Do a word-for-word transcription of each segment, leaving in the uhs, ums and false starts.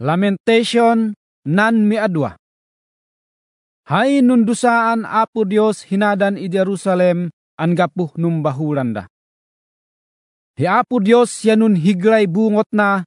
Lamentation nan miadwa. Hay nundusaan Apo Dios hinadan i Jerusalem an gapuh num bahuranda. Hi Apo Dios yanun higlay bungot na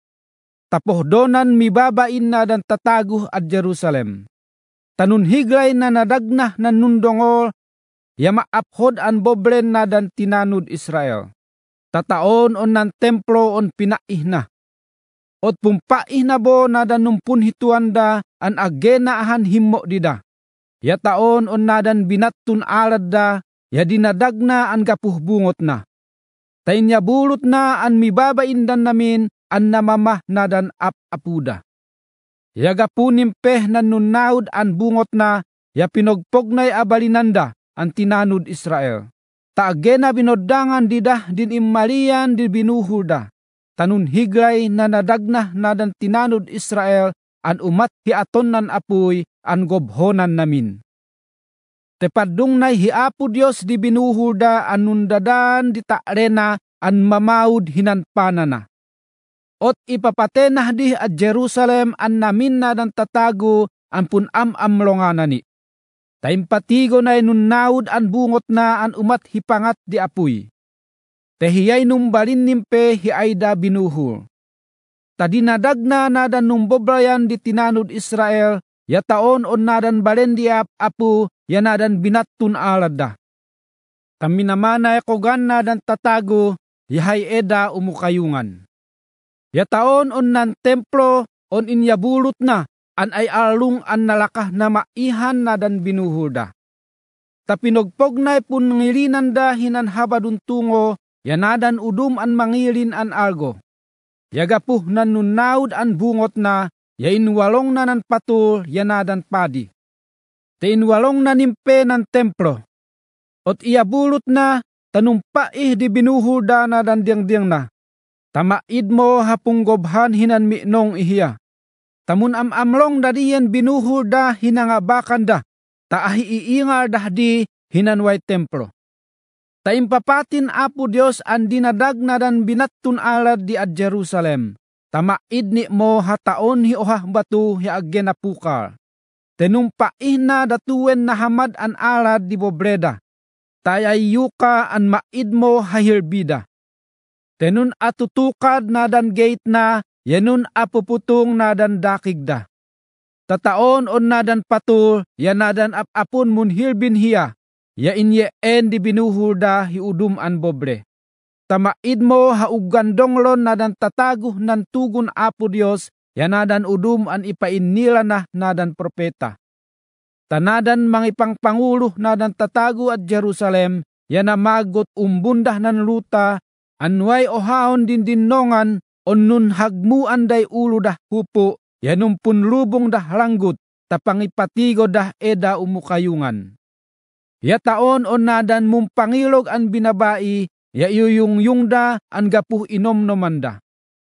tapoh donan mibabain na dan tataguh at Jerusalem. Tanun higlay na nadagnah na nundongol ya maaphod an bobren na dan tinanud Israel. Tataon on nan templo on pinaih na. Ot pumpaih na bo na dan numpun hituanda an agena ahan himmo dida. Ya taon on nadan binattun alad da ya dinadagna an gapuh bungot na. Tainya bulut na an mibabaindan namin an namamah na dan ap-apuda. Ya gapunim peh nan nunnaud an bungot na ya pinogpognay abalinanda an tinanud Israel. Taagena binodangan didah din imalian di binuhulda. Tanun higlay na nadagnah na dan tinanud Israel an umat hiaton nan apuy an gobhonan namin. Tepadung na hiapo Dios di binuhulda an nundadan di taarena an mamaud hinanpanana. Ot ipapatenah di at Jerusalem an namin na dan tatago an punam amlonganani. Taimpatigo na nunnaud an bungot na an umat hipangat di apuy. Tehiyay numbalin nimpe hiayda binuhul. Tadinadagna nadan numbobrayan di tinanud Israel, ya taon on nadan balen di apu, ya nadan binattun alada. Taminamana ekogan nadan tatago, yahay eda umukayungan. Ya taon on nan templo, on inyabulot na, an ay alung an nalakah na maihan nadan binuhulda. Tapinogpognay pun ngilinan da hinan habadun tungo, yanadan udum an mangilin an algo. Yagapuh nan nunnaud an bungot na, ya inwalong na nan patul, yanadan padi. Te inwalong na nimpe nan templo. Ot iyabulot na, tanumpaih di binuhulda na dan diang-diang na. Tamaid mo hapunggobhan hinan minong ihiya. Tamun am-amlong dadiyan binuhulda hinangabakan da, taahi iingal dahdi hinanway templo. Taimpapatin Apo Dios an dinadagna dan binattun alad di at Jerusalem. Tamaid ni mo hataon hi ohah batu hi agena pukal. Tenumpaih na datuen na hamad an alad di bobreda. Tayayuka an maid mo hahirbida. Tenun atutukad na dan gate na, yanun apuputong na dan dakigda. Tataon on na dan patul, yanadan apapun mun hirbin hiya. Ya inye en di binuhulda hiudum an bobre. Tamaid mo haugandonglon na dan tataguh nan tugun Apo Dios, yanadan udum an ipainila na nadan propeta. Tanadan mangipangpangulo na dan tatago at Jerusalem, yanamagot umbundah nan luta, anway ohaon din dinongan, onnun hagmuan day ulo dah hupo, yanumpun lubong dah langgut, tapangipatigo dah eda umukayungan. Ya taon on nadan mumpangilog an binabai, ya iyuyung da an gapuh inom nomanda.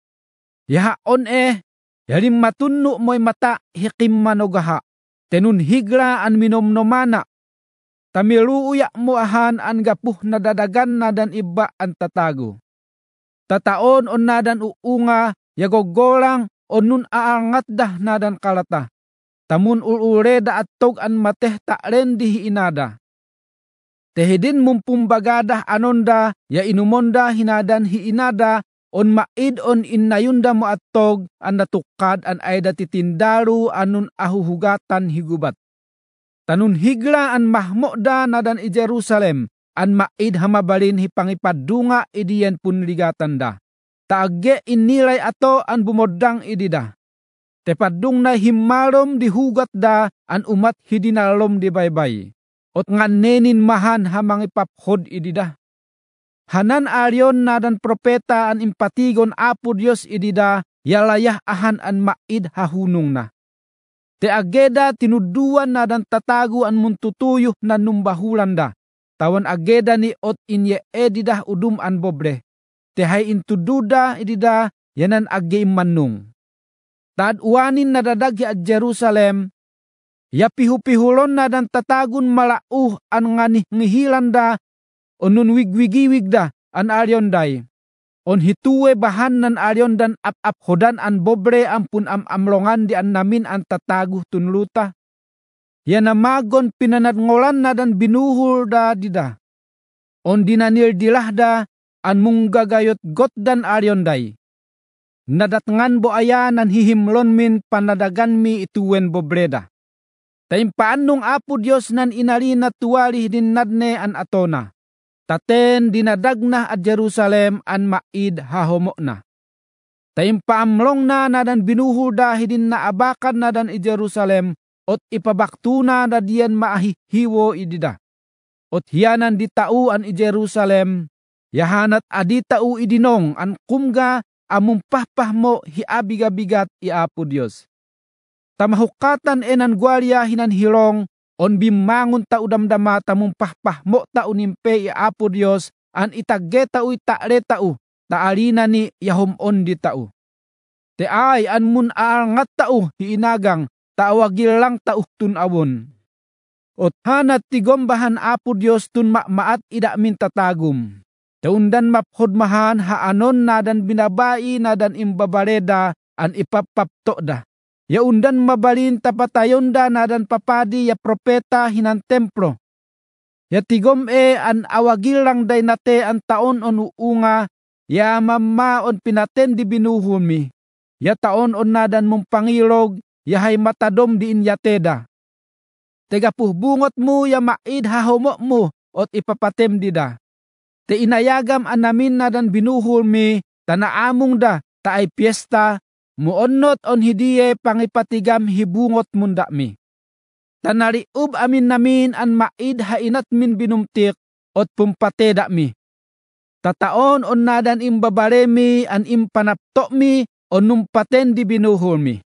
Ya on eh, yalim matunno mo'y mata hikim manogaha, tenun higla an minom nomana. Tamiluuya mo ahan an gapuh nadadagan nadan iba an tatago. Tataon on nadan uunga, ya gogolang on nun aangat dah nadan kalata. Tamun ulureda at tog an mateh ta'ren di inada. Tehidin mumpumbagadah anonda, ya inumonda hinadan hiinada, on maid on innayunda mo attog, an natukad an ayda titindaru anun ahuhugatan higubat. Tanun higla an mahmoda nadan i Jerusalem, an maid hamabalin hipangipadunga idiyan punligatan da. Taagge inilay ato an bumodang idida. Tepadung na himalom dihugat da, an umat hidinalom di baybay. Ot nganenin mahan hamang ipaphod idida. Hanan aryon na dan propeta an impatigon Apo Dios idida, yalayah ahan an maid hahunong na. Te ageda tinuduan na dan tatago an muntutuyuh na numbahulan da. Tawan ageda ni ot inye edidah udum an bobre. Te hay intududa idida, yanan agge imanung. Tad uwanin na dadagi at Jerusalem, ya pihu-pihulon na dan tatagun malauh an nganih ngihilanda, o nun wigwigiwig da an aryonday. On hituwe bahan nan aryon dan ap-ap hodan an bobre ampun am amlongan di an namin an tataguh tunluta. Ya namagon pinanad ngolan na dan binuhul da dida. On dinanil dilah da an munggagayot got dan aryon day. Nadatngan bo aya nan hihimlon min panadagan mi ituwen bobreda. Taim paanong Apo Dios nan inalina tuwalih din nadne an atona. Taten dinadagna at Jerusalem an maid hahomo na. Taim paamlong na nadan binuhul da hidin na abakan nadan i Jerusalem ot ipabaktuna na diyan maahihiwo idida. Ot hiyanan di tau an i Jerusalem, yahanat adi tau idinong an kumga amumpahpah mo hiabigabigat i Apo Dios. Tamahukatan enan gwalya hinan hilong, on bimangon tau damdama tamumpahpah mo tau nimpe i Apo Dios, an itagge tau itakre tau, taalina ni yahomon di tau. Te ay an mun aangat tau hiinagang, taawagil lang tau tunawon. Ot hanat tigombahan Apo Dios tun makmaat ida min tatagum. Taundan maphodmahan haanon nadan binabai nadan imbabareda an ipapapto da. Ya undan mabalin tapatayon da nadan papadi ya propeta hinan templo. Ya tigom e an awagil lang day nate an taon on uunga, ya mamma on pinaten di binuhon mi. Ya taon on nadan mong pangilog, ya hay matadom di inyateda. Tega puhbungot mo ya maid hahomo mo ot ipapatem di da. Te inayagam anamin na dan binuhul mi, tanaamong da, taay piyesta, muonnot on hidiye pangipatigam hibungot munda mi. Tanariub amin namin an maid hainat min binumtik, ot pumpateda mi. Tataon on nadan imbabare mi, an impanapto mi, on numpaten di binuhul mi.